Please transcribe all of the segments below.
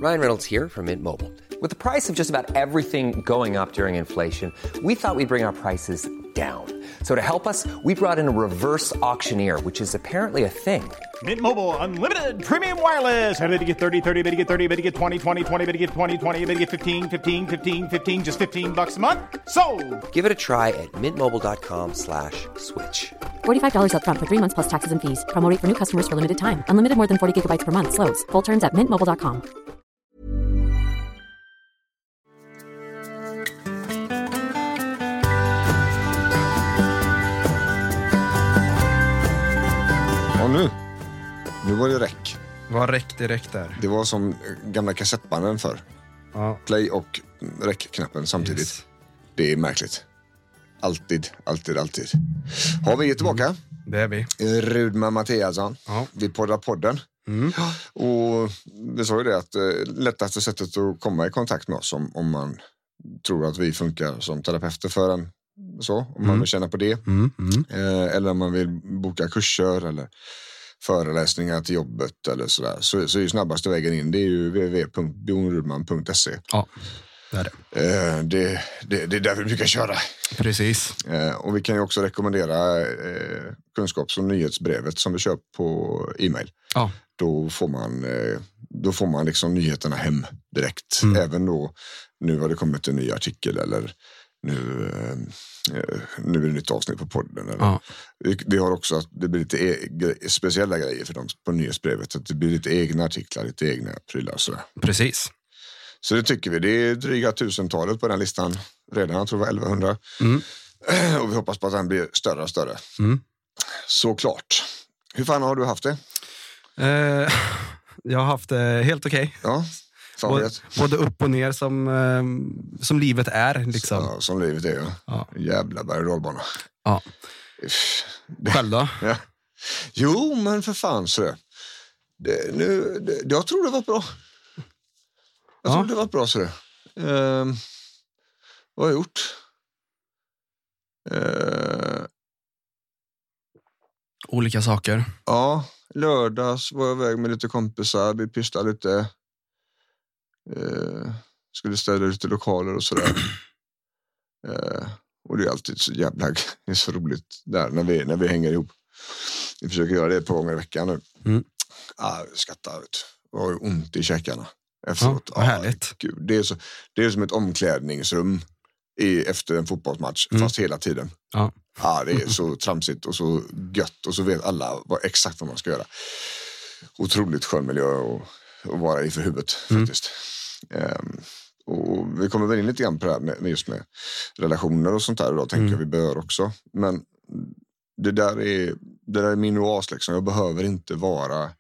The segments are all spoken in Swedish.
Ryan Reynolds here from Mint Mobile. With the price of just about everything going up during inflation, we thought we'd bring our prices down. So to help us, we brought in a reverse auctioneer, which is apparently a thing. Mint Mobile Unlimited Premium Wireless. How to get 30, 30, bit to get 30, bit to get 20, 20, 20, bit to get 20, 20, bit to get 15, 15, 15, 15, just $15 a month? Sold! Give it a try at mintmobile.com/switch. $45 up front for 3 months plus taxes and fees. Promo rate for new customers for limited time. Unlimited more than 40 gigabytes per month. Slows full terms at mintmobile.com. Och nu var det räck. Vad räck direkt där? Det var som gamla kassettbanden för. Ja. Play och räckknappen samtidigt. Yes. Det är märkligt. Alltid. Har vi tillbaka? Det är vi. Rudman Mattiasson. Ja. Vi poddar podden. Och vi sa ju det att lättaste sättet att komma i kontakt med oss om man tror att vi funkar som terapeuter för en. Så, om man vill känna på det. Eller om man vill boka kurser eller föreläsningar till jobbet eller sådär. Så är ju snabbaste vägen in. Det är ju www.bjornrudman.se. Ja, det är det. Det är där vi brukar köra. Precis. Och vi kan ju också rekommendera kunskaps- och nyhetsbrevet som vi kör på e-mail. Ja. Då får man liksom nyheterna hem direkt. Även då, nu har det kommit en ny artikel eller nu är det nytt avsnitt på podden. Eller. Ja. Vi har också att det blir lite speciella grejer för dem på nyhetsbrevet. Att det blir lite egna artiklar, lite egna prylar. Sådär. Precis. Så det tycker vi. Det är dryga 1000-talet på den listan redan. Jag tror det var 1100. Och vi hoppas på att den blir större och större. Såklart. Hur fan har du haft det? Jag har haft det helt okej. Ja. Både upp och ner som livet är liksom. Ja, som livet är ju. Ja. Jävla berg- och dalbana. Ja. Själv då? Ja. Jo, men för fan så jag tror det var bra. Jag tror det var bra så det. Vad har jag gjort? Olika saker. Ja, lördags var jag iväg med lite kompisar. Vi pysslade lite. Skulle ställa lite lokaler och sådär. Och det är alltid så jävla det är så roligt där när vi hänger ihop. Vi försöker göra det ett par gånger i veckan nu. Skrattar ut. Jag har ju ont i käkarna efteråt. Ja, vad härligt. Gud, det är som ett omklädningsrum efter en fotbollsmatch fast hela tiden. Ja. Det är så tramsigt och så gött och så vet alla exakt vad man ska göra. Otroligt skön miljö att vara i för huvudet faktiskt. Och vi kommer väl in lite grann på det här med just med relationer och sånt där idag, tänker jag vi bör också. Men det där är min oas liksom. Jag behöver inte vara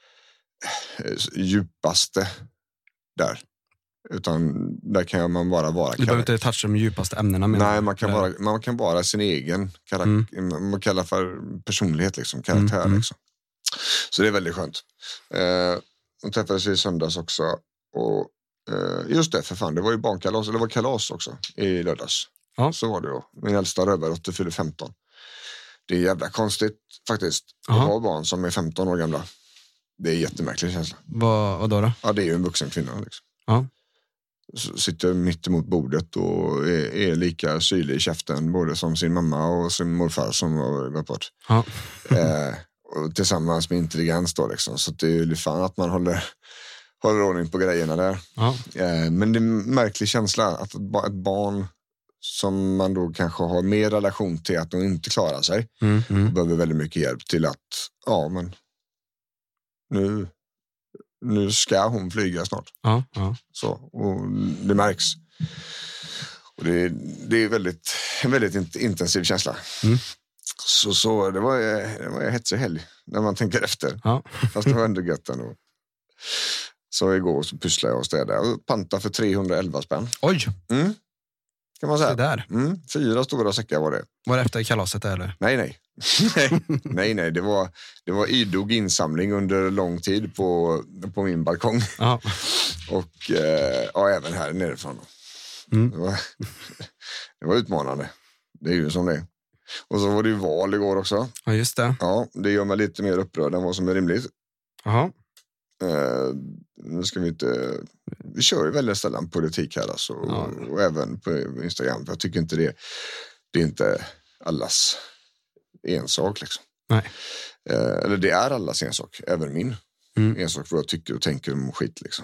djupaste där. Utan där kan man bara vara. Du behöver inte toucha de djupaste ämnena. Nej, man kan vara sin egen man kallar för personlighet liksom, karaktär liksom. Så det är väldigt skönt. De träffades i söndags också. Och just det, för fan, det var ju barnkalas, eller det var kalas också i lördags. Ja. Så var det då. Min äldsta rövardotter fyller 15. Det är jävla konstigt faktiskt att ha barn som är 15 år gamla. Det är jättemärklig känsla. Vad då? Ja, det är ju en vuxen kvinna liksom. Ja. Sitter mitt emot bordet och är lika syrlig i käften både som sin mamma och sin morfar som var på. Ja. Och tillsammans med intelligens då liksom. Så det är ju fan att man håller ordning på grejerna där. Ja. Men det är en märklig känsla att ett barn som man då kanske har mer relation till att de inte klarar sig och behöver väldigt mycket hjälp till att men nu ska hon flyga snart. Ja. Så, och det märks. Och det är en väldigt intensiv känsla. Så det var en hetsig helg när man tänker efter. Ja. Fast det var ändå gött ändå. Så igår så pysslade jag och städade och pantade för 311 spänn. Oj! Kan man säga. Det där. 4 stora säckar var det. Var det efter kalaset eller? Nej. Nej. Det var idog insamling under lång tid på min balkong. Ja. Och även här nerifrån. Det var utmanande. Det är ju som det är. Och så var det ju val igår också. Ja, just det. Ja, det gör mig lite mer upprörd än vad som är rimligt. Jaha. Nu ska vi inte... Vi kör ju väldigt sällan politik här alltså, och även på Instagram. Jag tycker inte det är inte allas ensak liksom. Nej. Eller det är allas ensak, även min ensak vad jag tycker och tänker om skit liksom.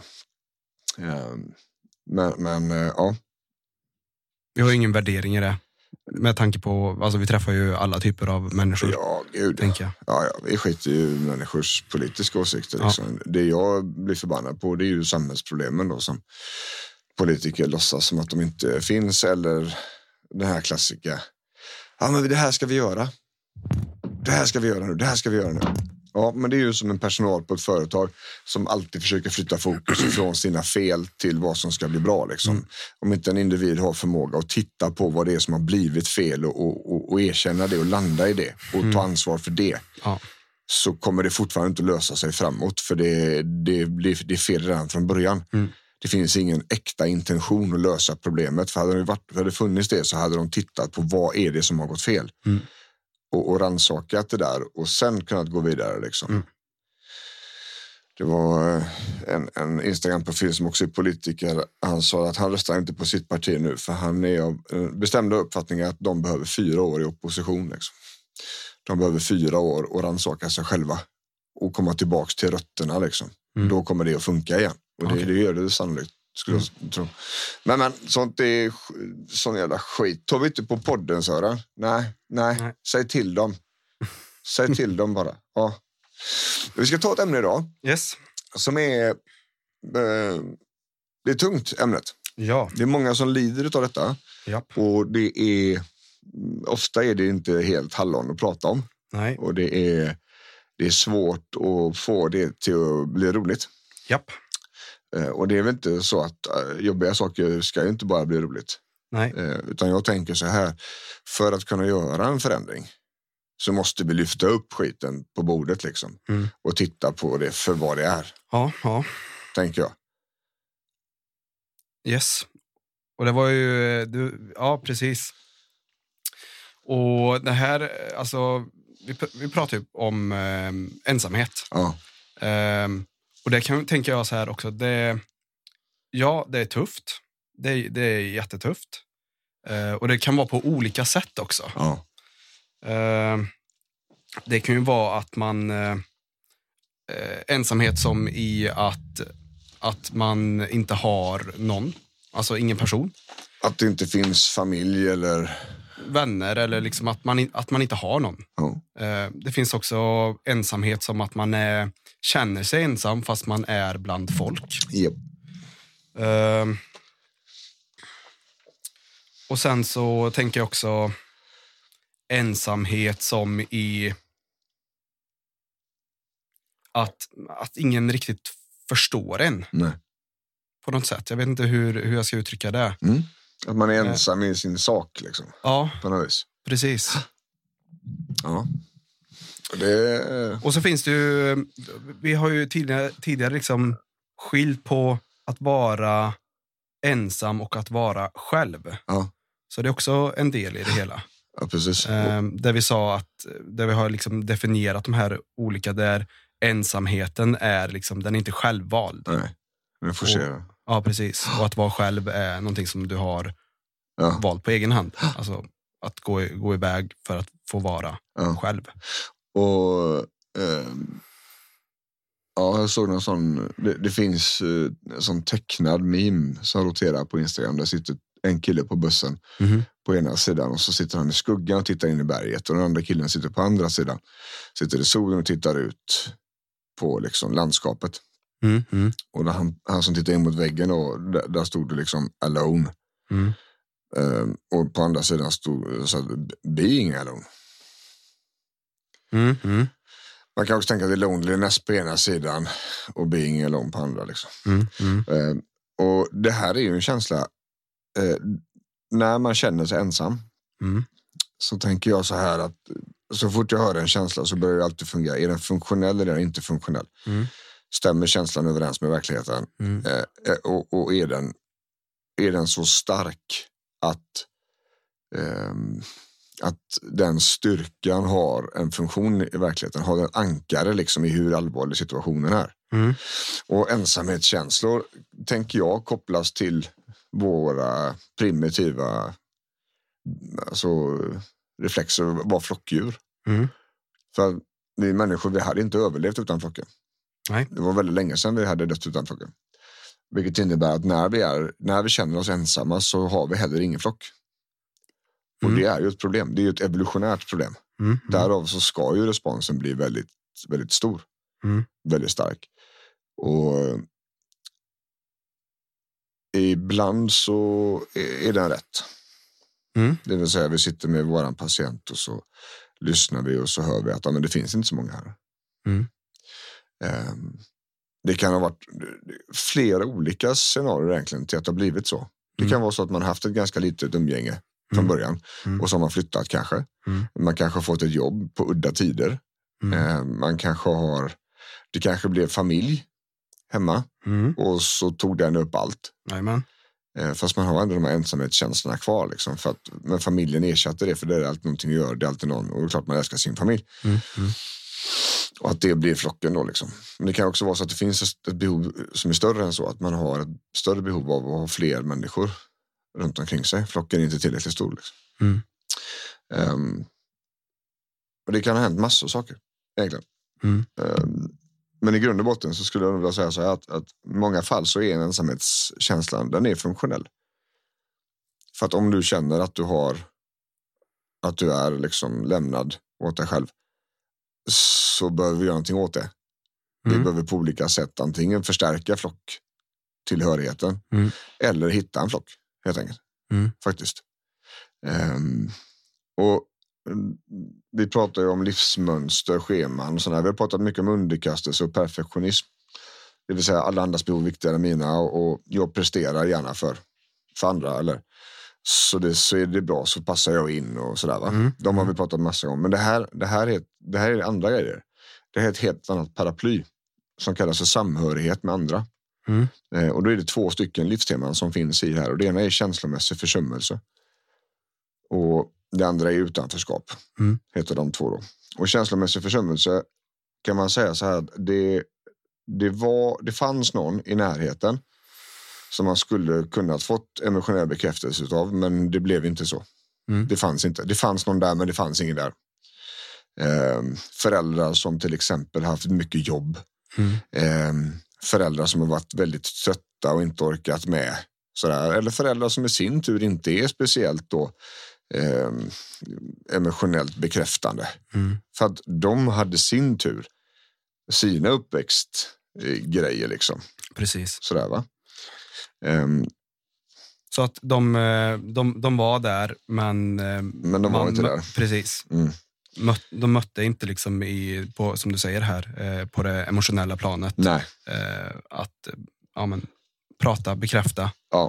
Men ja. Vi har ju ingen värdering i det. Med tanke på, alltså vi träffar ju alla typer av människor. Ja, gud. Tänker jag. Ja, vi skiter ju i människors politiska åsikter. Liksom. Det jag blir förbannad på, det är ju samhällsproblemen då som politiker låtsas som att de inte finns. Eller den här klassiska. Ja, men det här ska vi göra. Det här ska vi göra nu. Det här ska vi göra nu. Ja, men det är ju som en personal på ett företag som alltid försöker flytta fokus från sina fel till vad som ska bli bra. Liksom. Om inte en individ har förmåga att titta på vad det är som har blivit fel och erkänna det och landa i det och ta ansvar för det, så kommer det fortfarande inte lösa sig framåt, för det är fel redan från början. Det finns ingen äkta intention att lösa problemet, för hade det funnits det så hade de tittat på vad är det som har gått fel. Och rannsakat det där och sen kunnat gå vidare liksom. Det var en Instagram-profil som också är politiker. Han sa att han röstar inte på sitt parti nu, för han är av bestämda uppfattningar att de behöver 4 år i opposition liksom. De behöver 4 år och rannsaka sig själva och komma tillbaks till rötterna liksom. Då kommer det att funka igen. Och det gör det sannolikt, skulle jag tro. Men sånt är sån jävla skit. Tar vi inte på podden, Sören? Nej. Säg till dem. Säg till dem bara. Ja. Vi ska ta ett ämne idag. Yes. Som är... det är tungt, ämnet. Ja. Det är många som lider av detta. Japp. Och det är... Ofta är det inte helt hallon att prata om. Nej. Och det är svårt att få det till att bli roligt. Japp. Och det är väl inte så att jobbiga saker ska ju inte bara bli roligt. Nej. Utan jag tänker så här, för att kunna göra en förändring så måste vi lyfta upp skiten på bordet liksom. Och titta på det för vad det är. Ja. Tänker jag. Yes. Och det var ju, ja precis. Och det här, alltså, vi pratar ju om ensamhet. Ja. Och det tänker jag så här också. Det är tufft. Det är jättetufft. Och det kan vara på olika sätt också. Ja. Det kan ju vara att man... ensamhet som i att man inte har någon. Alltså ingen person. Att det inte finns familj eller... vänner, eller liksom att man inte har någon. Ja. Det finns också ensamhet som att man känner sig ensam fast man är bland folk. Yep. Och sen så tänker jag också ensamhet som i att ingen riktigt förstår en. Nej. På något sätt. Jag vet inte hur jag ska uttrycka det. Att man är ensam i sin sak liksom. Ja, på något vis. Precis. Ja. Och så finns det ju, vi har ju tidigare liksom skilt på att vara ensam och att vara själv. Ja. Så det är också en del i det hela. Ja, precis. Där vi sa att, där vi har liksom definierat de här olika, där ensamheten är liksom, den är inte självvald. Nej, den är forcerad. Ja, precis. Och att vara själv är någonting som du har valt på egen hand. Alltså att gå iväg för att få vara själv. Och jag såg någon sån, det finns en sån tecknad meme som roterar på Instagram. Där sitter en kille på bussen på ena sidan och så sitter han i skuggan och tittar in i berget. Och den andra killen sitter på andra sidan. Sitter i solen och tittar ut på liksom landskapet. Och han som tittar in mot väggen och där stod det liksom alone. Och på andra sidan stod så being alone. Man kan också tänka att det är loneliness på ena sidan och being alone på andra liksom. Och det här är ju en känsla när man känner sig ensam. Så tänker jag så här att så fort jag hör en känsla så börjar det alltid fungera. Är den funktionell eller är den inte funktionell? Stämmer känslan överens med verkligheten? Och är den så stark att den styrkan har en funktion i verkligheten, har en ankare liksom i hur allvarlig situationen är? Och ensamhetskänslor tänker jag kopplas till våra primitiva reflexer var flockdjur. För vi människor, vi hade inte överlevt utan flocken. Nej. Det var väldigt länge sedan vi hade dött utan flocken. Vilket innebär att när vi känner oss ensamma så har vi heller ingen flock. Och det är ju ett problem. Det är ju ett evolutionärt problem. Därav så ska ju responsen bli väldigt, väldigt stor. Väldigt stark. Och ibland så är den rätt. Det vill säga vi sitter med våran patient och så lyssnar vi och så hör vi att men det finns inte så många här. Det kan ha varit flera olika scenarier egentligen till att det har blivit så. Det kan vara så att man har haft ett ganska litet umgänge från början och så har man flyttat kanske. Man kanske har fått ett jobb på udda tider. Man kanske det kanske blev familj hemma och så tog den upp allt. Jajamän. Fast man har ändå de här ensamhetskänslorna kvar liksom, för att, men familjen ersatte det, för det är alltid någonting att göra, det är alltid någon, och det är klart man älskar sin familj. Och att det blir flocken då liksom. Men det kan också vara så att det finns ett behov som är större än så, att man har ett större behov av att ha fler människor runt omkring sig. Flocken är inte tillräckligt stor liksom. Och det kan ha hänt massor av saker egentligen. Men i grund och botten så skulle jag vilja säga så här att i många fall så är en ensamhetskänslan, den är funktionell. För att om du känner att du är liksom lämnad åt dig själv, så behöver vi göra någonting åt det. Vi behöver på olika sätt antingen förstärka flocktillhörigheten eller hitta en flock helt enkelt. Faktiskt. Och vi pratar ju om livsmönster, scheman och sådär. Vi har pratat mycket om underkastelse och perfektionism. Det vill säga alla andras behov är viktigare än mina, och jag presterar gärna för andra. Eller så är det bra, så passar jag in och sådär va. De har vi pratat massor om. Men det här är andra grejer. Det är ett helt annat paraply som kallas för samhörighet med andra. Och då är det 2 stycken livsteman som finns i här. Och det ena är känslomässig försummelse. Och det andra är utanförskap. Heter de 2 då. Och känslomässig försummelse kan man säga så här att det fanns någon i närheten som man skulle kunnat fått emotionell bekräftelse utav, men det blev inte så. Det fanns inte. Det fanns någon där, men det fanns ingen där. Föräldrar som till exempel haft mycket jobb. Föräldrar som har varit väldigt trötta och inte orkat med. Sådär. Eller föräldrar som i sin tur inte är speciellt då emotionellt bekräftande. För att de hade sin tur, sina uppväxtgrejer liksom. Precis. Sådär va? Så att de var där, men de var inte där. Precis. De mötte inte liksom på, som du säger här, på det emotionella planet. Nej. Att prata, bekräfta. Ja.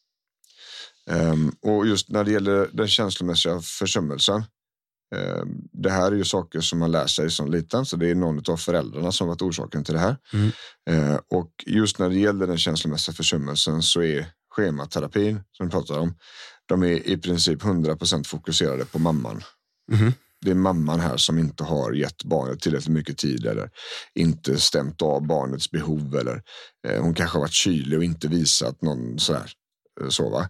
Och just när det gäller den känslomässiga försummelsen, det här är ju saker som man lär sig som liten, så det är någon av föräldrarna som varit orsaken till det här. Och just när det gäller den känslomässiga försummelsen så är schematerapin som vi pratar om, de är i princip 100% fokuserade på mamman. Det är mamman här som inte har gett barnet tillräckligt mycket tid eller inte stämt av barnets behov, eller hon kanske har varit kylig och inte visat någon så va.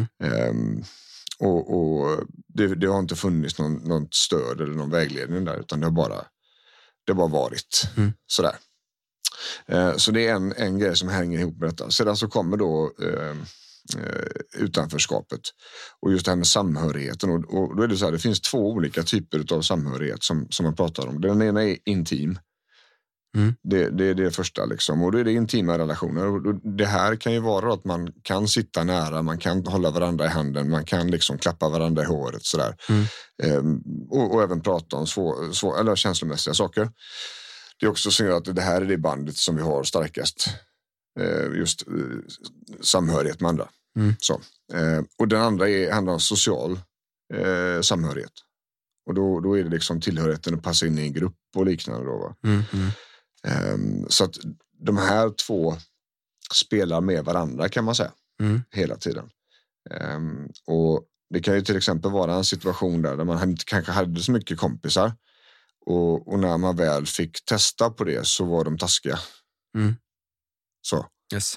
Och det har inte funnits någon stöd eller någon vägledning där, utan det har bara varit sådär. Så det är en grej som hänger ihop med detta. Sedan så kommer då utanförskapet och just det här med samhörigheten, och då är det så här, det finns 2 olika typer av samhörighet som man pratar om. Den ena är intim. Det är det första liksom, och då är det intima relationer, och det här kan ju vara att man kan sitta nära, man kan hålla varandra i handen, man kan liksom klappa varandra i håret sådär. Och även prata om eller känslomässiga saker. Det är också så att det här är det bandet som vi har starkast, just samhörighet med andra. Så. Och den andra handlar om social samhörighet, och då är det liksom tillhörigheten att passa in i en grupp och liknande då va. Så att de här 2 spelar med varandra kan man säga hela tiden. Och det kan ju till exempel vara en situation där man kanske hade så mycket kompisar, och när man väl fick testa på det så var de taskiga Så. Yes.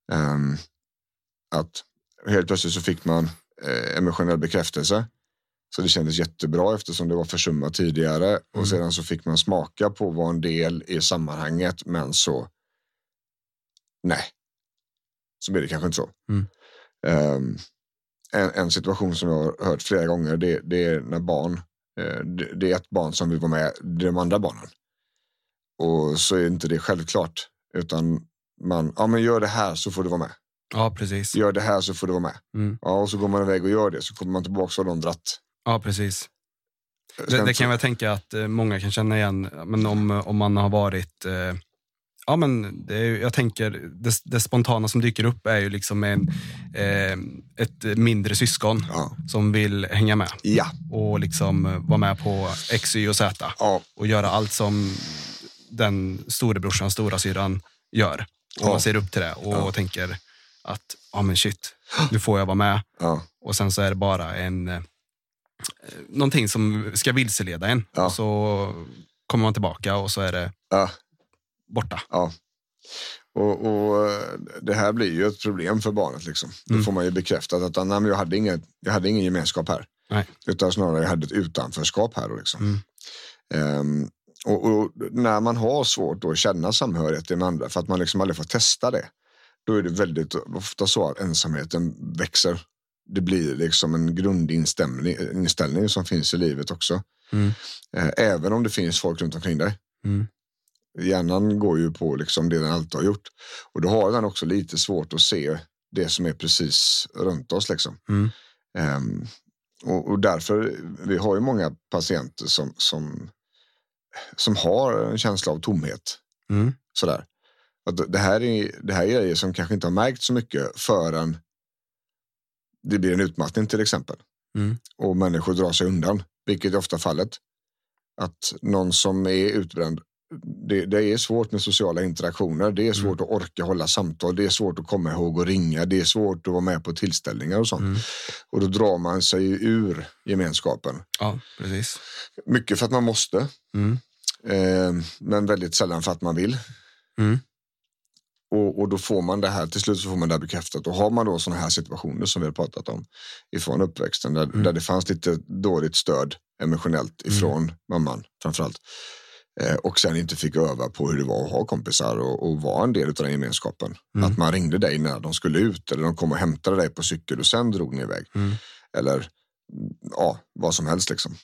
Att helt plötsligt så fick man emotionell bekräftelse. Så det kändes jättebra eftersom det var försummat tidigare. Och sedan så fick man smaka på vad en del i sammanhanget. Men så, nej. Så blir det kanske inte så. En situation som jag har hört flera gånger, det är när barn, det är ett barn som vill vara med de andra barnen. Och så är inte det självklart. Utan men gör det här så får du vara med. Ja, precis. Gör det här så får du vara med. Ja, och så går man iväg och gör det. Så kommer man tillbaka och har de dratt. Ja, precis. Det kan jag tänka att många kan känna igen. Men om man har varit... jag tänker det spontana som dyker upp är ju liksom ett mindre syskon som vill hänga med. Ja. Och liksom vara med på X, Y och Z. Ja. Och göra allt som den storebrorsan, stora syran gör. Och man ser upp till det och tänker att men shit, nu får jag vara med. Ja. Och sen så är det bara någonting som ska vilseleda en. Ja. Och så kommer man tillbaka och så är det borta. Ja. Och det här blir ju ett problem för barnet liksom. Då får man ju bekräftat att jag hade ingen gemenskap här. Nej. Utan snarare jag hade ett utanförskap här då liksom. Och när man har svårt att känna samhörighet med andra för att man liksom aldrig får testa det, då är det väldigt ofta så att ensamheten växer. Det blir liksom en grundinställning som finns i livet också. Även om det finns folk runt omkring dig. Hjärnan går ju på liksom det den alltid har gjort. Och då har den också lite svårt att se det som är precis runt oss liksom. Och därför, vi har ju många patienter som har en känsla av tomhet. Sådär. Att det här är grejer som kanske inte har märkt så mycket förrän det blir en utmattning till exempel. Och människor drar sig undan, vilket är ofta fallet. Att någon som är utbränd, det är svårt med sociala interaktioner, det är svårt att orka hålla samtal, det är svårt att komma ihåg och ringa, det är svårt att vara med på tillställningar och sånt. Och då drar man sig ur gemenskapen. Ja, precis. Mycket för att man måste, men väldigt sällan för att man vill. Och då får man det här, till slut så får man det här bekräftat. Och har man då sådana här situationer som vi har pratat om ifrån uppväxten, där det fanns lite dåligt stöd emotionellt ifrån mamman framförallt, och sen inte fick öva på hur det var att ha kompisar och vara en del av den gemenskapen. Att man ringde dig när de skulle ut, eller de kom och hämtade dig på cykel och sen drog ni iväg. Eller vad som helst liksom.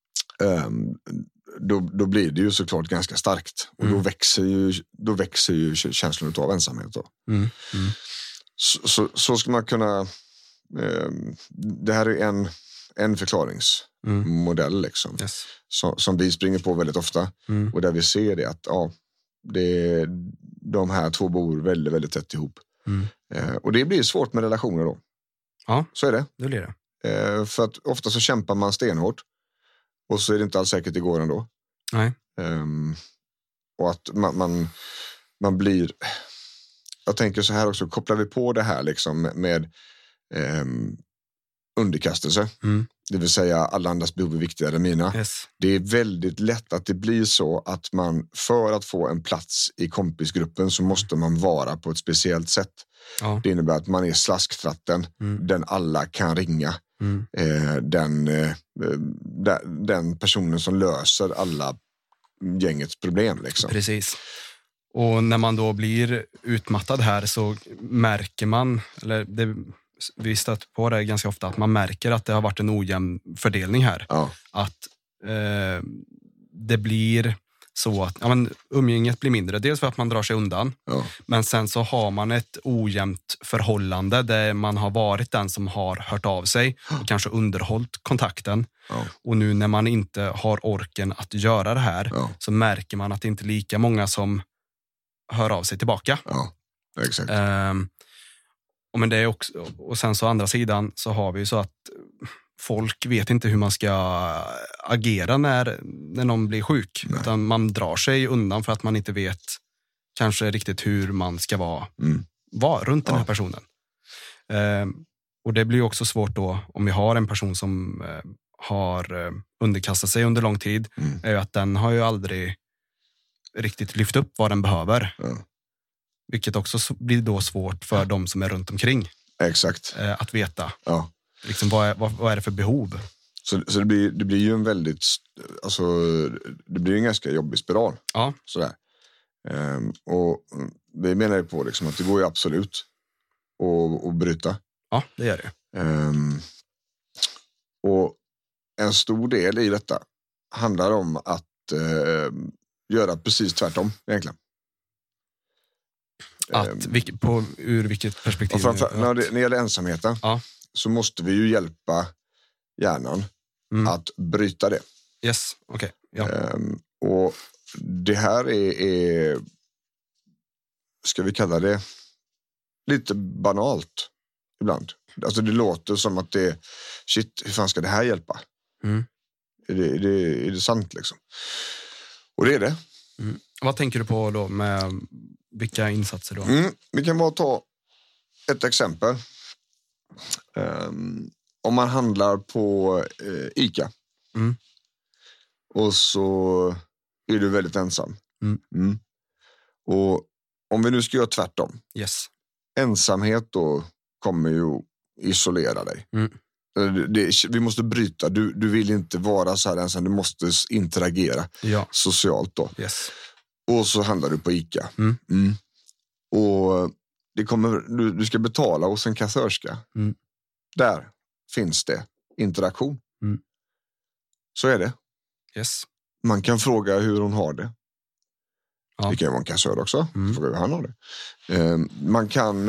Då blir det ju såklart ganska starkt. Och då växer ju känslan av ensamhet då. Så ska man kunna... det här är en förklaringsmodell liksom. Yes. Som vi springer på väldigt ofta. Och där vi ser det att de här två bor väldigt, väldigt tätt ihop. Och det blir svårt med relationer då. Ja, så är det. Det blir det. För att ofta så kämpar man stenhårt. Och så är det inte alls säkert det går ändå. Nej. Och att man blir... Jag tänker så här också, kopplar vi på det här liksom med underkastelse. Det vill säga alla andras behov är viktigare än mina. Yes. Det är väldigt lätt att det blir så att man, för att få en plats i kompisgruppen, så måste man vara på ett speciellt sätt. Ja. Det innebär att man är slasktratten, den alla kan ringa. Den personen som löser alla gängets problem liksom. Precis. Och när man då blir utmattad här så märker man, eller vi stöter på det ganska ofta, att man märker att det har varit en ojämn fördelning här. Ja. Att det blir så att umgänget blir mindre. Dels för att man drar sig undan. Ja. Men sen så har man ett ojämnt förhållande där man har varit den som har hört av sig och kanske underhållit kontakten. Ja. Och nu när man inte har orken att göra det här, så märker man att det inte är lika många som hör av sig tillbaka. Ja, exakt. Men det är också, och sen så andra sidan så har vi ju så att folk vet inte hur man ska agera när någon blir sjuk. Nej. Utan man drar sig undan för att man inte vet kanske riktigt hur man ska vara runt den här personen. Och det blir också svårt då om vi har en person som har underkastat sig under lång tid. Är ju att den har ju aldrig riktigt lyft upp vad den behöver. Vilket också blir då svårt för de som är runt omkring. Exakt. Att veta. Ja. Liksom, vad är det för behov? Så det blir ju en väldigt, alltså det blir en ganska jobbig spiral. Ja. Sådär. Och vi menar ju på liksom att det går ju absolut att bryta. Ja, det gör det. Och en stor del i detta handlar om att göra precis tvärtom egentligen. Ur vilket perspektiv? När det gäller ensamheten så måste vi ju hjälpa hjärnan att bryta det. Yes, okej. Ja. Och det här är, ska vi kalla det, lite banalt ibland. Alltså det låter som att det, shit, hur fan ska det här hjälpa? Är det sant liksom? Och det är det. Vad tänker du på då med vilka insatser då? Vi kan bara ta ett exempel. Om man handlar på ICA och så är du väldigt ensam. Och om vi nu ska göra tvärtom. Yes. Ensamhet då kommer ju isolera dig. Vi måste bryta. Du vill inte vara så här ensam. Du måste interagera socialt då. Yes. Och så handlar du på ICA. Och det kommer, du ska betala hos en kassörska. Där finns det interaktion. Så är det. Yes. Man kan fråga hur hon har det. Ja. Det kan ju vara en kassör också. Fråga hur han har det. Man kan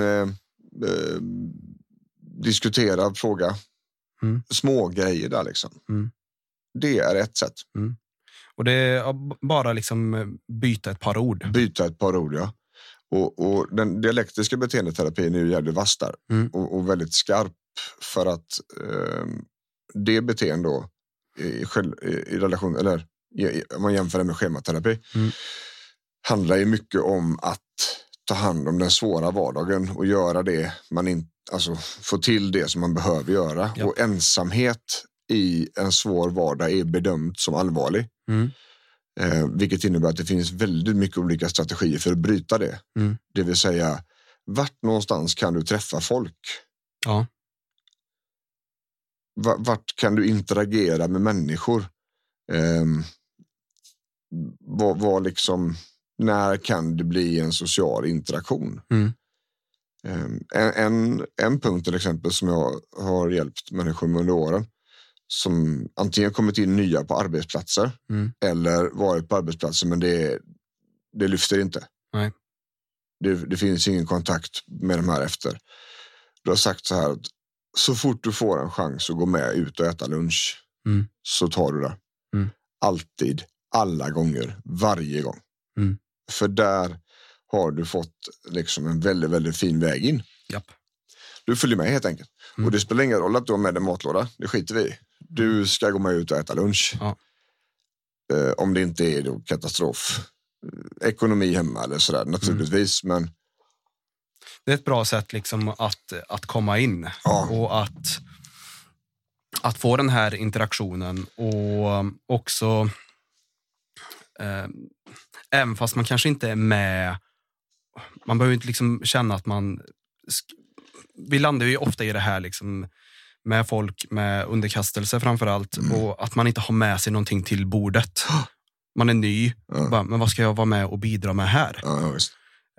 diskutera, fråga små grejer där liksom. Det är ett sätt. Och det är bara liksom byta ett par ord. Byta ett par ord, ja. Och den dialektiska beteendeterapin är ju jävligt vass där. Och väldigt skarp för att det beteende då i relation, eller om man jämför det med schematerapi, handlar ju mycket om att ta hand om den svåra vardagen och göra det man inte, alltså få till det som man behöver göra. Ja. Och ensamhet i en svår vardag är bedömt som allvarlig. Vilket innebär att det finns väldigt mycket olika strategier för att bryta det. Det vill säga, vart någonstans kan du träffa folk? Ja. Vart kan du interagera med människor? Vad liksom, när kan det bli en social interaktion? En punkt till exempel som jag har hjälpt människor med under åren, som antingen kommit in nya på arbetsplatser eller varit på arbetsplatser, men det lyfter inte. Nej. Det finns ingen kontakt med de här efter. Du har sagt så här att så fort du får en chans att gå med ut och äta lunch så tar du det. Alltid, alla gånger, varje gång. För där har du fått liksom en väldigt, väldigt fin väg in. Japp. Du följer med helt enkelt. Och det spelar ingen roll att du har med en matlåda. Det skiter vi i. Du ska gå med ut och äta lunch. Ja. Om det inte är då katastrof. Ekonomi hemma eller sådär naturligtvis. Men det är ett bra sätt liksom att komma in. Ja. Och att få den här interaktionen. Och också även fast man kanske inte är med, man behöver inte liksom känna att man, vi landar ju ofta i det här liksom med folk med underkastelse framförallt, och att man inte har med sig någonting till bordet. Man är ny, bara, men vad ska jag vara med och bidra med här? Just.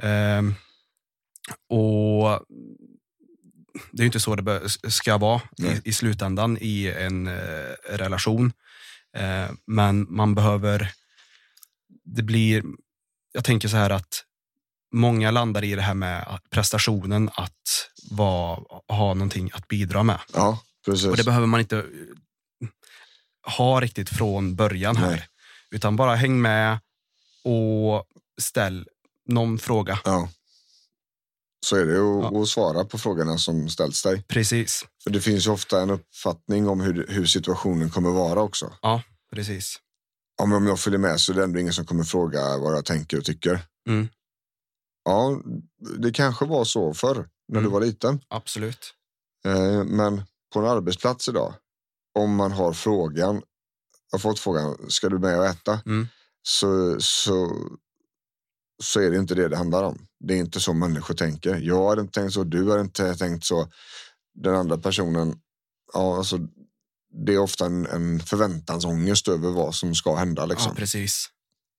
Och det är ju inte så det ska vara i slutändan i en relation. Men man behöver, det blir, jag tänker så här att många landar i det här med prestationen, att ha någonting att bidra med. Ja, precis. Och det behöver man inte ha riktigt från början här. Nej. Utan bara häng med och ställ någon fråga. Ja. Så är det att svara på frågorna som ställs dig. Precis. För det finns ju ofta en uppfattning om hur situationen kommer vara också. Ja, precis. Om jag följer med så är det ändå ingen som kommer fråga vad jag tänker och tycker. Ja, det kanske var så förr när du var liten. Absolut. Men på en arbetsplats idag, om man har fått frågan, ska du med och äta? Så är det inte det handlar om. Det är inte så människor tänker. Jag har inte tänkt så, du har inte tänkt så. Den andra personen, ja, alltså, det är ofta en förväntansångest över vad som ska hända. Liksom. Ja, precis.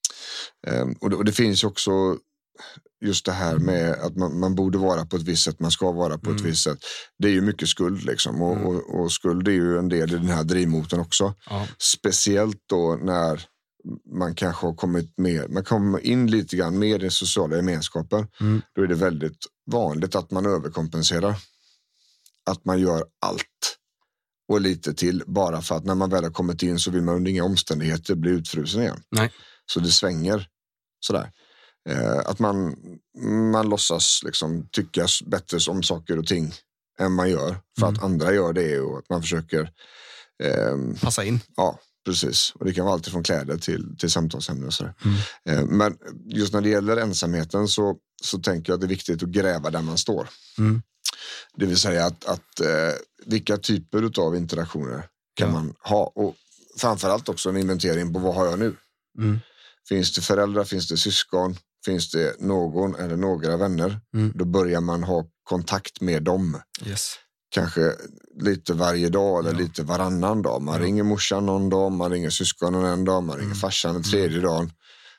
Och det finns ju också just det här med att man borde vara på ett visst sätt, man ska vara på ett visst sätt. Det är ju mycket skuld liksom. Och skuld är ju en del i den här drivmotorn också. Ja. Speciellt då när man kanske har man kommer in lite grann mer i den sociala gemenskapen. Då är det väldigt vanligt att man överkompenserar. Att man gör allt och lite till, bara för att när man väl har kommit in så vill man under inga omständigheter bli utfrusen igen. Nej. Så det svänger sådär. Att man låtsas liksom tycka bättre om saker och ting än man gör för att andra gör det, och att man försöker passa in. Ja, precis. Och det kan vara alltid från kläder till samtalsämnen och sådär. Men just när det gäller ensamheten så tänker jag att det är viktigt att gräva där man står. Det vill säga att vilka typer av interaktioner kan man ha, och framförallt också en inventering på vad har jag nu. Finns det föräldrar, finns det syskon, finns det någon eller några vänner, då börjar man ha kontakt med dem. Yes. Kanske lite varje dag eller lite varannan dag. Man ringer morsan någon dag, man ringer syskonen en dag, man ringer farsan en tredje dag.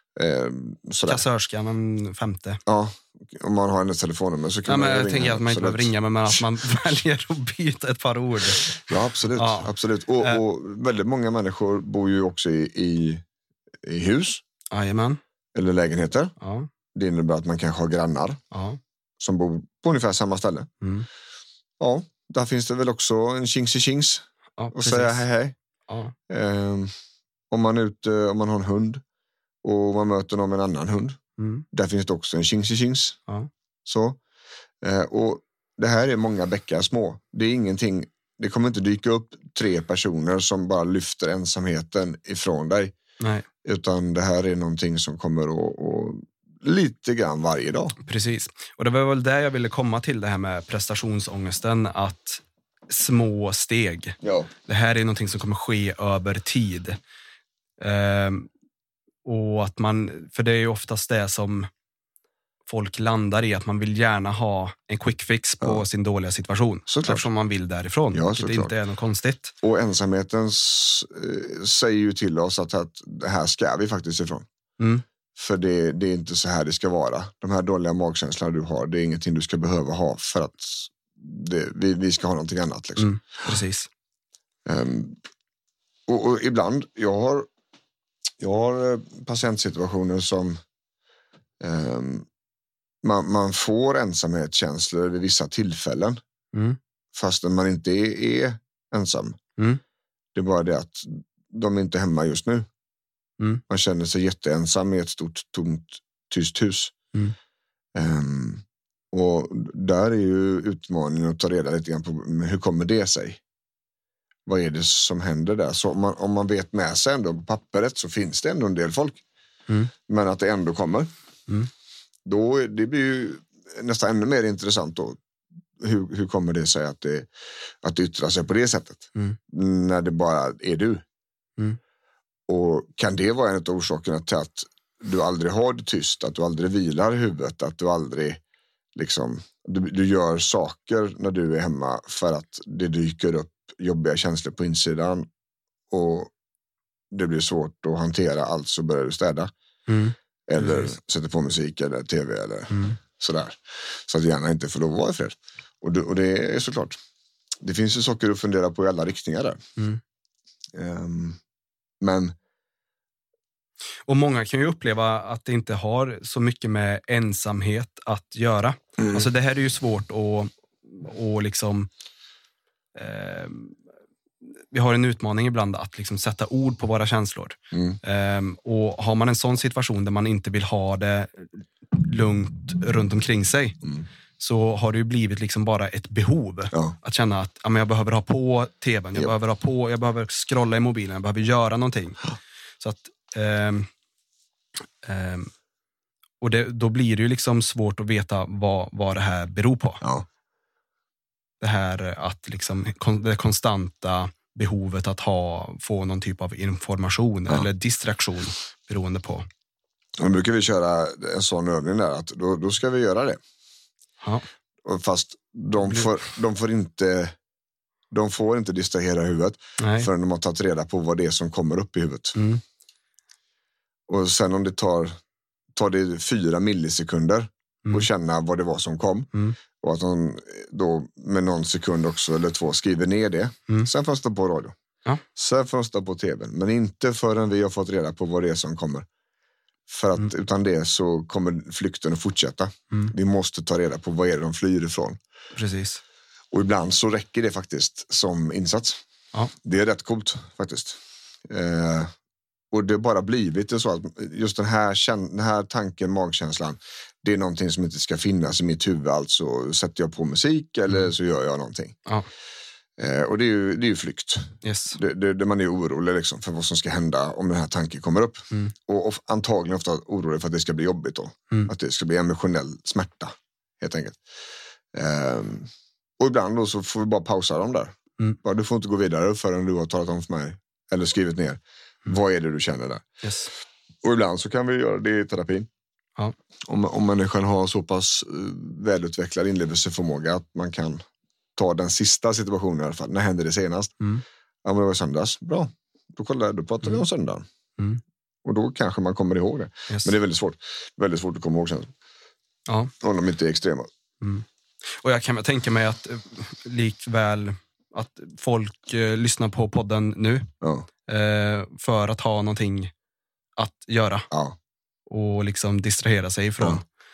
Kassörskan en femte. Ja, om man har hennes telefonnummer så kan man jag ringa. tänker att man inte behöver ringa, men att man väljer att byta ett par ord. Ja, absolut. Absolut. Och väldigt många människor bor ju också i hus. Jajamän. Eller lägenheter. Ja. Det innebär att man kanske har grannar som bor på ungefär samma ställe. Ja, där finns det väl också en tjings och säga hej. Ja. Om man är ute, om man har en hund och man möter någon med en annan hund. Där finns det också en tjings. Ja. Så. Och det här är många bäckar små. Det är ingenting, det kommer inte dyka upp 3 personer som bara lyfter ensamheten ifrån dig. Nej. Utan det här är någonting som kommer att lite grann varje dag. Precis. Och det var väl där jag ville komma till, det här med prestationsångesten, att små steg. Ja. Det här är någonting som kommer ske över tid. Och att för det är ju oftast det som folk landar i, att man vill gärna ha en quick fix på sin dåliga situation. Eftersom man vill därifrån. Ja, det inte är något konstigt. Och ensamheten säger ju till oss att det här ska vi faktiskt ifrån. För det är inte så här det ska vara. De här dåliga magkänslorna du har, det är ingenting du ska behöva ha för att vi ska ha någonting annat. Liksom. Precis. Och ibland, jag har patientsituationer som man får ensamhetskänslor vid vissa tillfällen. Fastän man inte är ensam. Det är bara det att de är inte hemma just nu. Man känner sig jätteensam i ett stort, tomt, tyst hus. Och där är ju utmaningen att ta reda lite grann på hur kommer det sig? Vad är det som händer där? Så om man vet med sig ändå på pappret, så finns det ändå en del folk. Men att det ändå kommer. Då det blir ju nästan ännu mer intressant då. Hur kommer det sig att det yttrar sig på det sättet? När det bara är du. Och kan det vara en av orsakerna till att du aldrig har det tyst, att du aldrig vilar huvudet, att du aldrig liksom, du gör saker när du är hemma för att det dyker upp jobbiga känslor på insidan och det blir svårt att hantera, alltså börjar du städa. Eller sätter på musik eller tv eller sådär. Så att hjärnan inte får lov att vara i fred. Och det är såklart, det finns ju saker att fundera på i alla riktningar där. Men och många kan ju uppleva att det inte har så mycket med ensamhet att göra. Alltså det här är ju svårt att liksom vi har en utmaning ibland att liksom sätta ord på våra känslor. Och har man en sån situation där man inte vill ha det lugnt runt omkring sig, så har det ju blivit liksom bara ett behov att känna att jag behöver ha på tvn, jag behöver scrolla i mobilen, jag behöver göra någonting. Så att och då blir det ju liksom svårt att veta vad det här beror på. Det här att liksom det konstanta behovet att få någon typ av information eller distraktion beroende på. Då brukar vi köra en sån övning där att då ska vi göra det. Ja. Fast de får inte distrahera huvudet förrän de har tagit reda på vad det är som kommer upp i huvudet. Och sen om det tar det 4 millisekunder och känna vad det var som kom. Och att de då med någon sekund också eller 2 skriver ner det. Sen får de stå på radio. Ja. Sen får de stå på tv. Men inte förrän vi har fått reda på vad det är som kommer. För att utan det så kommer flykten att fortsätta. Vi måste ta reda på vad är det de flyr ifrån. Precis. Och ibland så räcker det faktiskt som insats. Ja. Det är rätt coolt faktiskt. Och det har bara blivit så att just den här tanken, magkänslan, det är någonting som inte ska finnas i mitt huvud. Alltså sätter jag på musik eller så gör jag någonting. Ja. Och det är ju flykt. Yes. Det man är orolig liksom för vad som ska hända om den här tanken kommer upp. Och antagligen ofta orolig för att det ska bli jobbigt då. Att det ska bli emotionell smärta helt enkelt. Och ibland då så får vi bara pausa dem där. Du får inte gå vidare förrän du har talat om för mig eller skrivit ner. Vad är det du känner där? Yes. Och ibland så kan vi göra det i terapin. Ja. Om människan har så pass välutvecklad inlevelseförmåga att man kan ta den sista situationen i alla fall. När hände det senast? Ja, men det var söndags. Bra. Då pratar vi om söndagen. Och då kanske man kommer ihåg det. Yes. Men det är väldigt svårt. Väldigt svårt att komma ihåg sen. Ja. Om de inte är extrema. Och jag kan väl tänka mig att likväl att folk lyssnar på podden nu för att ha någonting att göra och liksom distrahera sig ifrån.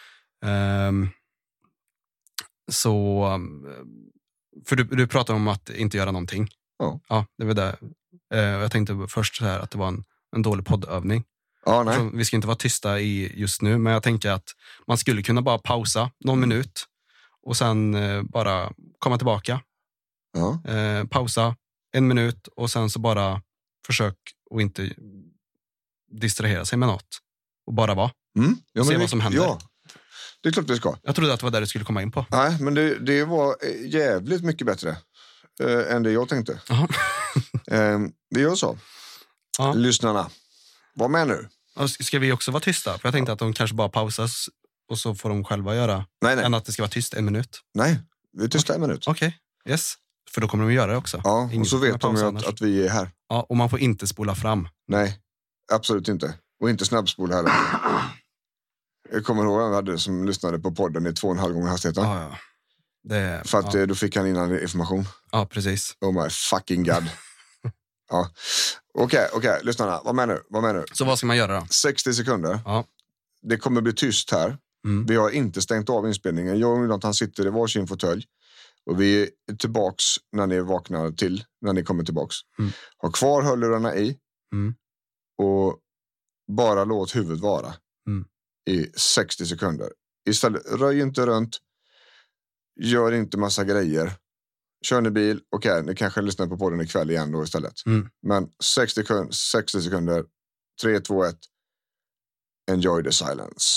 Så för du pratar om att inte göra någonting. Ja, det var det. Jag tänkte först så här att det var en dålig poddövning. Nej. Så vi ska inte vara tysta just nu, men jag tänker att man skulle kunna bara pausa någon minut och sen bara komma tillbaka. Pausa 1 minut och sen så bara försök att inte distrahera sig med något och bara vara. Se vad som händer. Ja, det är klart vi ska. Jag trodde att det var där du skulle komma in på. Nej, men det var jävligt mycket bättre än det jag tänkte. Det gör så. Lyssnarna, var med nu. Ska vi också vara tysta? För jag tänkte att de kanske bara pausas och så får de själva göra. Nej. Än att det ska vara tyst 1 minut. Nej, vi är tysta 1 minut. Okej. Yes. För då kommer de göra det också. Ja, och så vet de ju att vi är här. Ja, och man får inte spola fram. Nej, absolut inte. Och inte snabbspola heller. Jag kommer ihåg att vi hade som lyssnade på podden i 2,5 gånger hastigheten. Ja. För att då fick han innan information. Ja, precis. Oh my fucking god. Ja. Okej, lyssnarna, var med nu. Så vad ska man göra då? 60 sekunder. Ja. Det kommer bli tyst här. Vi har inte stängt av inspelningen. Jag och Jonathan sitter i varsin fåtölj. Och vi är tillbaks när ni vaknar till. När ni kommer tillbaks. Ha kvar hörlurarna i. Och bara låt huvudet vara. I 60 sekunder. Istället, röj inte runt. Gör inte massa grejer. Kör ni bil. Okej, ni kanske lyssnar på podden ikväll igen då istället. Men 60 sekunder. 3, 2, 1. Enjoy the silence.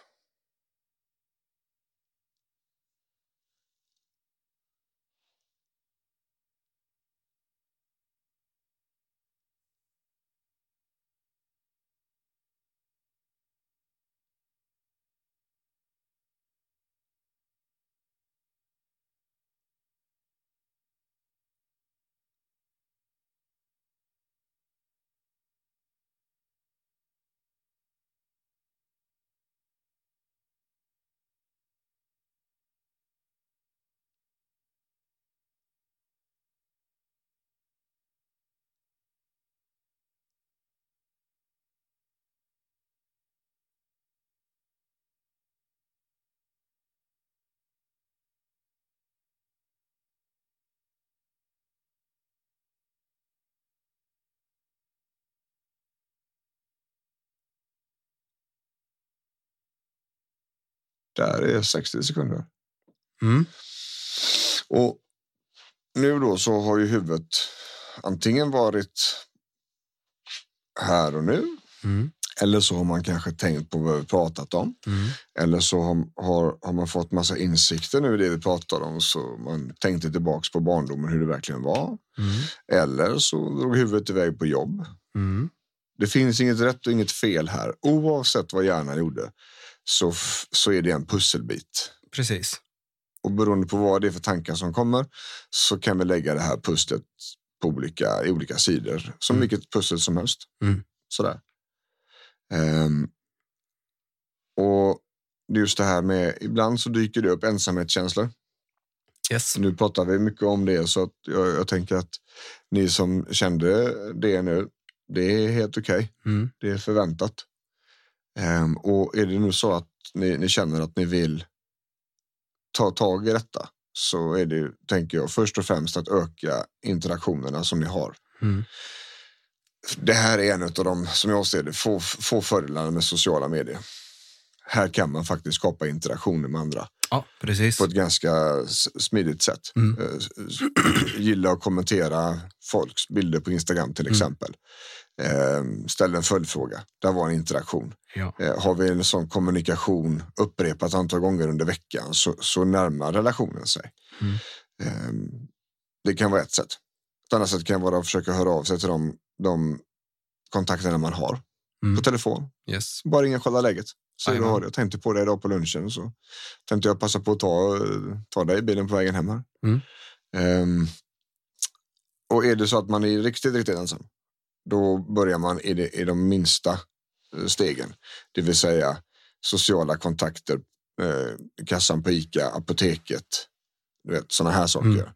Där är 60 sekunder. Och nu då så har ju huvudet antingen varit här och nu. Eller så har man kanske tänkt på vad vi pratat om. Eller så har man fått massa insikter nu i det vi pratar om. Så man tänkte tillbaks på barndomen hur det verkligen var. Eller så drog huvudet iväg på jobb. Det finns inget rätt och inget fel här. Oavsett vad hjärnan gjorde så är det en pusselbit. Precis. Och beroende på vad det är för tankar som kommer så kan vi lägga det här pusslet på olika sidor. Som vilket pussel som helst. Sådär. Och just det här med, ibland så dyker det upp ensamhetskänslor. Yes. Nu pratar vi mycket om det, så att jag tänker att ni som kände det nu, det är helt okej. Det är förväntat. Och är det nu så att ni känner att ni vill ta tag i detta, så är det, tänker jag, först och främst att öka interaktionerna som ni har. Det här är en av de, som jag ser det, få fördelarna med sociala medier. Här kan man faktiskt skapa interaktioner med andra. Ja, precis. På ett ganska smidigt sätt. Gilla och kommentera folks bilder på Instagram till exempel. Ställ en följdfråga. Där var en interaktion. Ja. Har vi en sån kommunikation upprepat antal gånger under veckan, så närmar relationen sig. Det kan vara ett sätt. Ett annat sätt kan vara att försöka höra av sig till de kontakterna man har på telefon. Yes. Bara ringa och kolla läget. Så jag tänkte på det idag på lunchen, så tänkte jag passa på att ta dig i bilen på vägen hem här. Och är det så att man är riktigt ensam, då börjar man i de minsta stegen. Det vill säga sociala kontakter, kassan på ICA, apoteket, du vet, såna här saker.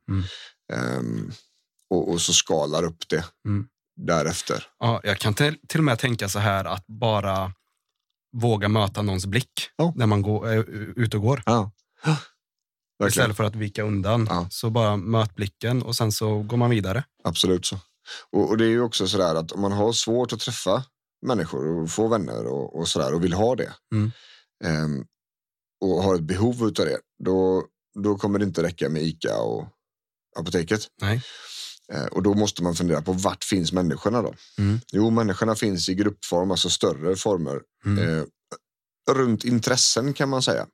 Och så skalar upp det därefter. Ja, jag kan till och med tänka så här, att bara våga möta någons blick när man är ute och går. Ja. Istället för att vika undan. Så bara möt blicken och sen så går man vidare. Absolut så. Och det är ju också sådär att om man har svårt att träffa människor och få vänner och sådär och vill ha det och har ett behov utav det, då kommer det inte räcka med ICA och apoteket. Nej. Och då måste man fundera på vart finns människorna då? Jo, människorna finns i gruppform, alltså större former. Runt intressen kan man säga.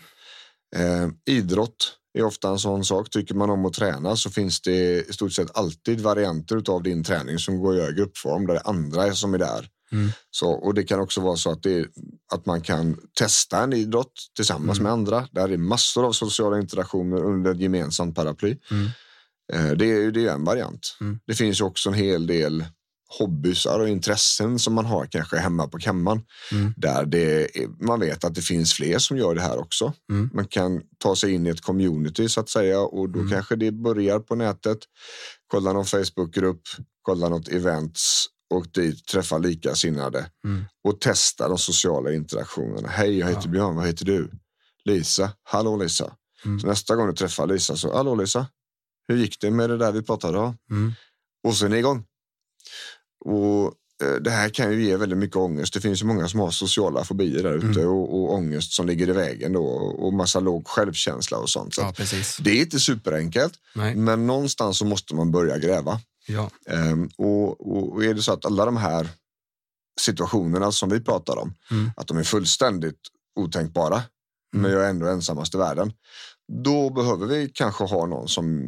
Idrott är ofta en sån sak. Tycker man om att träna, så finns det i stort sett alltid varianter utav din träning som går att göra i gruppform, där det andra är som är där. Så, och det kan också vara så att man kan testa en idrott tillsammans med andra. Där är massor av sociala interaktioner under ett gemensamt paraply. Det är en variant. Det finns ju också en hel del hobbysar och intressen som man har kanske hemma på kammaren. Där man vet att det finns fler som gör det här också. Man kan ta sig in i ett community så att säga, och då kanske det börjar på nätet. Kolla någon Facebookgrupp, kolla något events och dit träffa likasinnade och testa de sociala interaktionerna. Hej, jag heter Björn, vad heter du? Lisa, hallå Lisa. Så nästa gång du träffar Lisa, så hallå Lisa, hur gick det med det där vi pratade om? Och sen är det igång. Och det här kan ju ge väldigt mycket ångest. Det finns ju många som har sociala fobier där ute och ångest som ligger i vägen då, och massa låg självkänsla och sånt. Så precis. Det är inte superenkelt. Nej. Men någonstans så måste man börja gräva. Ja. Och är det så att alla de här situationerna som vi pratar om, att de är fullständigt otänkbara, men jag är ändå ensamast i världen, då behöver vi kanske ha någon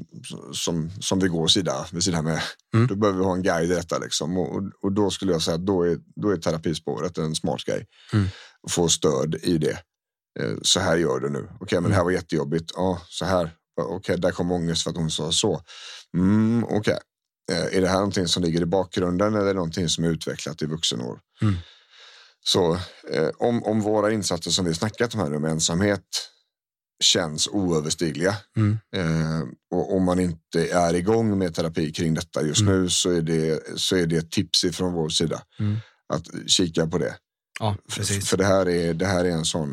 som vi går sida vid sida med. Då behöver vi ha en guide i detta liksom. Och då skulle jag säga att då är terapispåret en smart grej. Få stöd i det. Så här gör du nu. Okej, men det här var jättejobbigt. Ja, så här. Okej, där kom ångest för att hon sa så. Okej. Är det här någonting som ligger i bakgrunden, eller är det någonting som är utvecklat i vuxenår? Så om våra insatser som vi snackat om här med ensamhet känns oöverstigliga, och om man inte är igång med terapi kring detta just nu, så är det ett tips ifrån vår sida att kika på det. Ja, precis. För det här är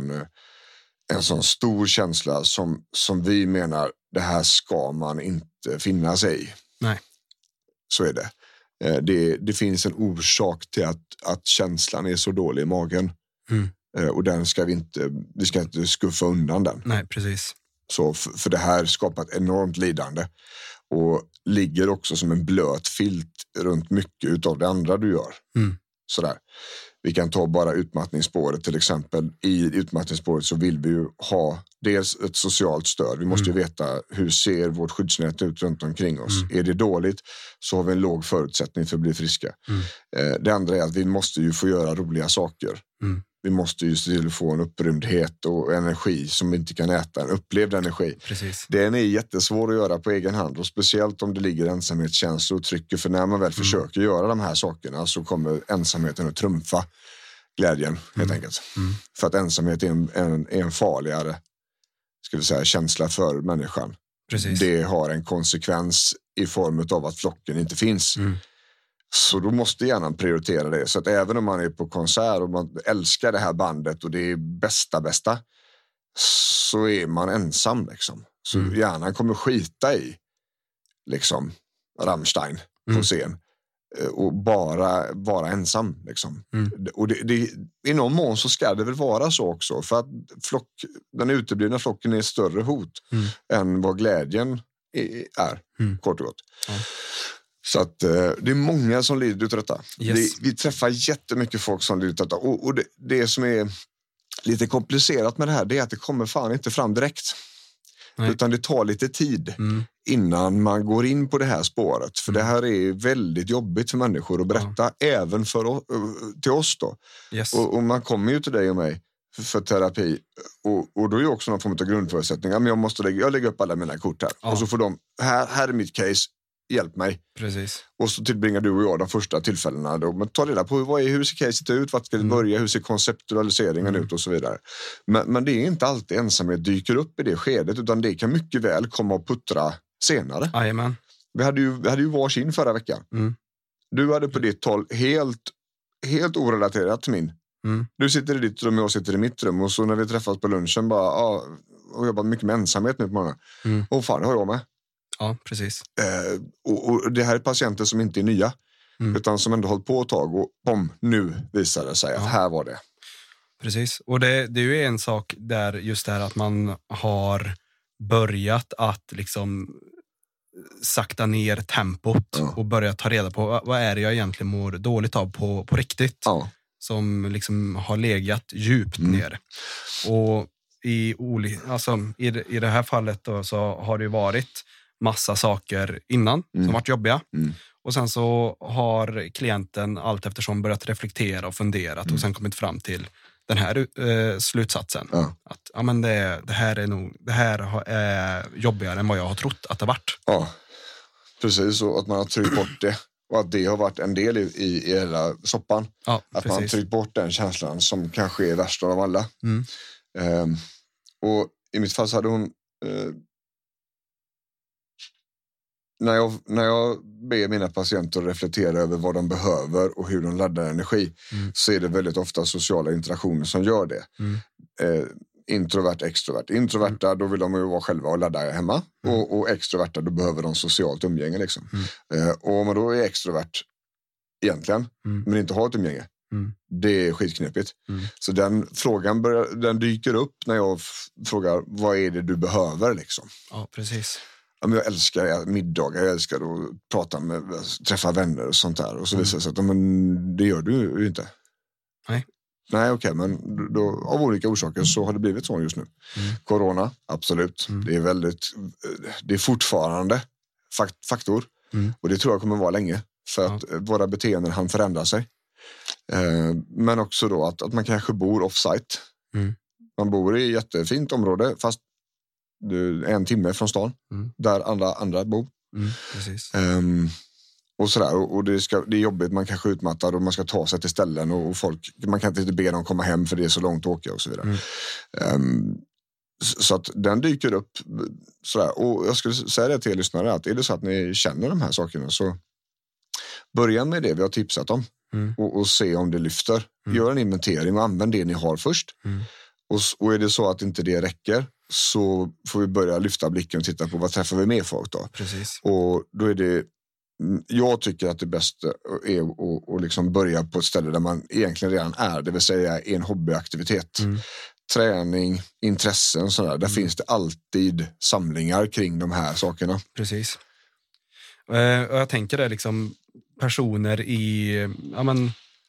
en sån stor känsla som vi menar, det här ska man inte finna sig i. Nej. Så är det. Det finns en orsak till att känslan är så dålig i magen. Och den ska vi ska inte skuffa undan den. Nej, precis. Så för det här skapar ett enormt lidande och ligger också som en blöt filt runt mycket utav det andra du gör. Sådär. Vi kan ta bara utmattningsspåret till exempel. I utmattningsspåret så vill vi ju ha dels ett socialt stöd. Vi måste ju veta hur ser vårt skyddsnät ut runt omkring oss. Är det dåligt så har vi en låg förutsättning för att bli friska. Det andra är att vi måste ju få göra roliga saker. Vi måste ju se till att få en upprymdhet och energi som vi inte kan äta, en upplevd energi. Precis. Den är jättesvår att göra på egen hand och speciellt om det ligger ensamhetskänslor och trycker, för när man väl försöker göra de här sakerna så kommer ensamheten att trumfa glädjen helt enkelt. För att ensamhet är en farligare, ska vi säga, känsla för människan. Precis. Det har en konsekvens i form av att flocken inte finns. Så då måste hjärnan prioritera det. Så att även om man är på konsert och man älskar det här bandet och det är bästa, så är man ensam liksom. Så hjärnan kommer skita i liksom Rammstein på scen och bara vara ensam liksom. Och det, i någon mån så ska det väl vara så också, för att den uteblivna flocken är större hot än vad glädjen är, kort och gott. Så att det är många som lider utav detta. Yes. Vi träffar jättemycket folk som lider utav detta. Och det som är lite komplicerat med det här, det är att det kommer fan inte fram direkt. Nej. Utan det tar lite tid innan man går in på det här spåret. För det här är väldigt jobbigt för människor att berätta, även till oss då. Yes. Och man kommer ju till dig och mig för terapi. Och då är ju också någon form av grundförutsättning. Men jag lägger upp alla mina kort här. Och så får de, här är mitt case. Hjälp mig. Precis. Och så tillbringar du och jag de första tillfällena då. Men ta reda på hur ser caset ut, vart ska det börja, hur ser konceptualiseringen ut och så vidare. Men det är inte alltid ensamhet dyker upp i det skedet, utan det kan mycket väl komma och puttra senare. Jajamän. Vi hade ju varsin förra veckan. Du hade på ditt håll helt orelaterat till min. Du sitter i ditt rum och jag sitter i mitt rum. Och så när vi träffas på lunchen och jobbar mycket med ensamhet nu på morgonen. Och fan, det har jag med. Ja, precis. Och det här är patienter som inte är nya, utan som ändå hållit på ett tag och nu visar det sig att här var det. Precis, och det är ju en sak där just det här att man har börjat att liksom sakta ner tempot och börja ta reda på vad är det jag egentligen mår dåligt av på riktigt. Som liksom har legat djupt ner. Och i det här fallet då, så har det ju varit massa saker innan som varit jobbiga. Och sen så har klienten allt eftersom börjat reflektera och funderat och sen kommit fram till den här slutsatsen. Att men det här är jobbigare än vad jag har trott att det varit. Ja, precis. Och att man har tryckt bort det. Och att det har varit en del i hela soppan. Ja, att precis. man har tryckt bort den känslan som kanske är värst av alla. Och i mitt fall så hade hon... När jag ber mina patienter reflektera över vad de behöver och hur de laddar energi, så är det väldigt ofta sociala interaktioner som gör det. Introvert, extrovert. Introverta, då vill de ju vara själva och ladda hemma. Och extroverta, då behöver de socialt umgänge liksom. Och om man då är extrovert egentligen, men inte har ett umgänge, det är skitknepigt. Så den frågan den dyker upp när jag frågar, vad är det du behöver liksom? Ja, precis. Jag älskar middagar, jag älskar att träffa vänner och sånt där. Och så visar det sig att det gör du ju inte. Nej, okej, men då, av olika orsaker så har det blivit så just nu. Corona, absolut. Det är fortfarande faktor. Och det tror jag kommer vara länge. För att våra beteenden han förändra sig. Men också då att man kanske bor off-site. Man bor i ett jättefint område, fast du är 1 timme från stan. Där andra bor. Precis. Och sådär, och det är jobbigt, man kanske utmattad och man ska ta sig till ställen och man kan inte be dem komma hem för det är så långt att åka och så vidare. Så att den dyker upp sådär. Och jag skulle säga det till er lyssnare, att är det så att ni känner de här sakerna, så börja med det vi har tipsat om och se om det lyfter. Gör en inventering och använd det ni har först. Och är det så att inte det räcker, så får vi börja lyfta blicken och titta på vad träffar vi med folk då. Precis. Och då är det, jag tycker att det bästa är att liksom börja på ett ställe där man egentligen redan är, det vill säga en hobbyaktivitet. Träning, intressen, sådär. Där finns det alltid samlingar kring de här sakerna. Precis. Och jag tänker det liksom personer i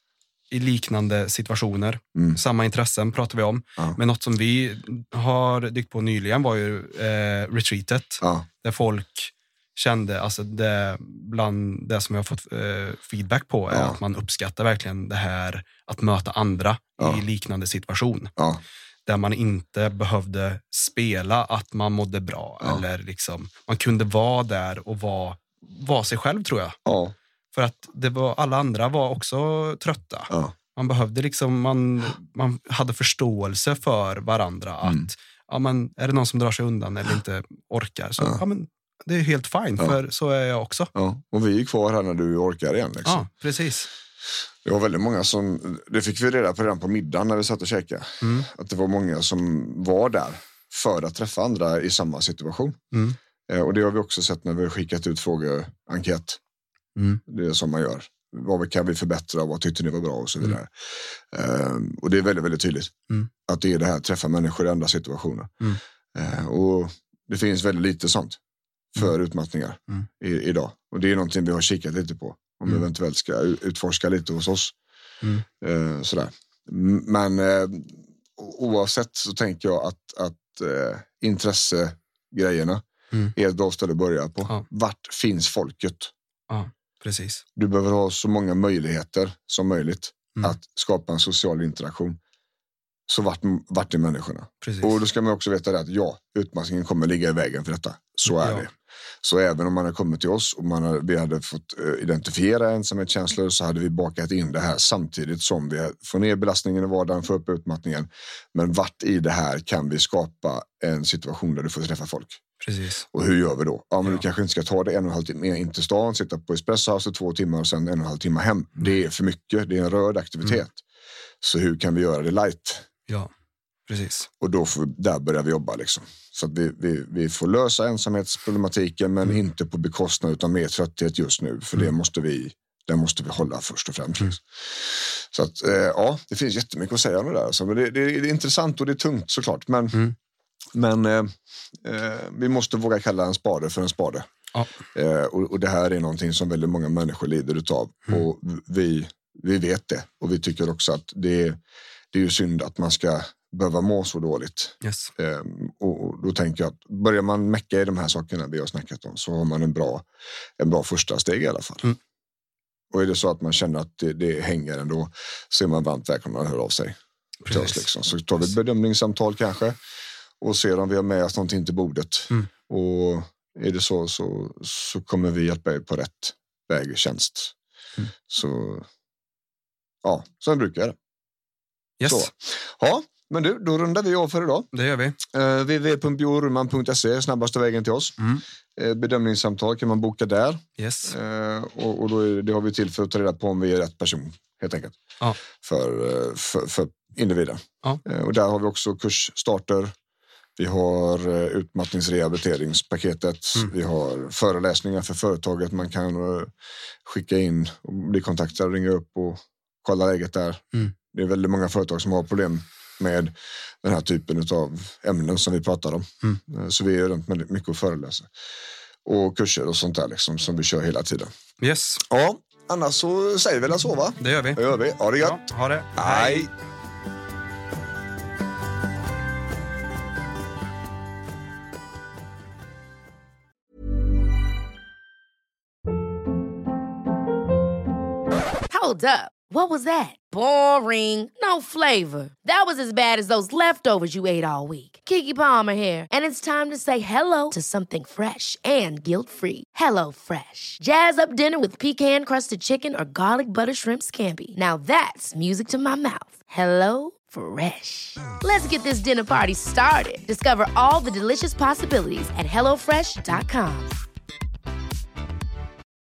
i liknande situationer. Samma intressen pratar vi om. Men något som vi har dykt på nyligen var ju retreatet. Där folk kände, alltså bland det som jag har fått feedback på är att man uppskattar verkligen det här att möta andra i liknande situation. Där man inte behövde spela att man mådde bra. Eller liksom, man kunde vara där och vara sig själv, tror jag. För att alla andra var också trötta. Man behövde liksom, man hade förståelse för varandra. Att men, är det någon som drar sig undan eller inte orkar, så men, det är helt fine, för så är jag också. Och vi är kvar här när du orkar igen. Liksom. Ja, precis. Det var väldigt många som, det fick vi reda på redan på middagen när vi satt och käkade. Att det var många som var där för att träffa andra i samma situation. Och det har vi också sett när vi har skickat ut frågeenkät. Det är som man gör. Vad kan vi förbättra, vad tyckte ni var bra och så vidare. Och det är väldigt, väldigt tydligt att det är det här, träffa människor i andra situationer. Och det finns väldigt lite sånt för utmattningar idag. Och det är någonting vi har kikat lite på. Om vi eventuellt ska utforska lite hos oss. Sådär. Men oavsett så tänker jag att intressegrejerna är ett bra ställe att börja på. Vart finns folket? Precis. Du behöver ha så många möjligheter som möjligt att skapa en social interaktion. Så vart är människorna? Precis. Och då ska man också veta det att utmattningen kommer ligga i vägen för detta. Så är det. Så även om man har kommit till oss och vi hade fått identifiera ensamhetskänslor, så hade vi bakat in det här samtidigt som vi får ner belastningen i vardagen, får upp utmattningen. Men vart i det här kan vi skapa en situation där du får träffa folk? Precis. Och hur gör vi då? Du kanske inte ska ta det 1,5 timme in till stan, sitta på Espresso House 2 timmar och sen 1,5 timme hem. Det är för mycket, det är en röd aktivitet. Så hur kan vi göra det light? Ja, precis. Och då där börjar vi jobba liksom. Så att vi får lösa ensamhetsproblematiken, men inte på bekostnad utan mer trötthet just nu. För det måste vi hålla först och främst. Liksom. Så att det finns jättemycket att säga om det där. Så det är intressant och det är tungt såklart. Men vi måste våga kalla en spade för en spade. Och det här är någonting som väldigt många människor lider utav. Och vi vet det. Och vi tycker också att det är ju synd att man ska behöva må så dåligt. Yes. Och då tänker jag att börjar man mäcka i de här sakerna vi har snackat om, så har man en bra första steg i alla fall. Och är det så att man känner att det hänger ändå, så är man varmt välkommen att höra av sig till oss liksom. Så tar vi ett bedömningssamtal kanske och ser om vi har med oss någonting till bordet. Och är det så kommer vi hjälpa er på rätt väg, tjänst. Så så brukar det. Yes. Så. Ja, men du, då rundar vi av för idag. Det gör vi. www.bjornman.se, snabbaste vägen till oss. Bedömningssamtal kan man boka där. Yes. Och då det har vi till för att ta reda på om vi är rätt person, helt enkelt. För individen. Och där har vi också kursstarter. Vi har utmattningsrehabiliteringspaketet. Vi har föreläsningar för företaget. Man kan skicka in och bli kontaktad, ringa upp och kolla läget där. Det är väldigt många företag som har problem med den här typen av ämnen som vi pratar om. Så vi är runt med mycket att föreläsa. Och kurser och sånt där liksom, som vi kör hela tiden. Yes. Ja, annars så säger vi väl så, va? Det gör vi. Ha det gött. Ha det. Hej. Hold up. What was that? Boring. No flavor. That was as bad as those leftovers you ate all week. Keke Palmer here, and it's time to say hello to something fresh and guilt-free. Hello Fresh. Jazz up dinner with pecan-crusted chicken or garlic butter shrimp scampi. Now that's music to my mouth. Hello Fresh. Let's get this dinner party started. Discover all the delicious possibilities at hellofresh.com.